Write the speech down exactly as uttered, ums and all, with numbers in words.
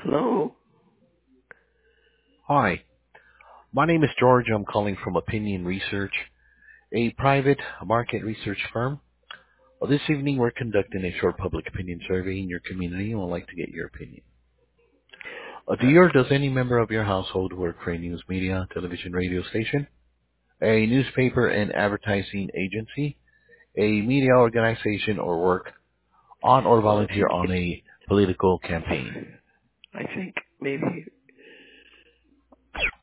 Hello? Hi, my name is George. I'm calling from Opinion Research, a private market research firm. Well, this evening we're conducting a short public opinion survey in your community and would like to get your opinion. Uh, do Uh, you or does any member of your household work for a news media, television, radio station, a newspaper and advertising agency, a media organization, or work on or well, I volunteer think on a political campaign? I think maybe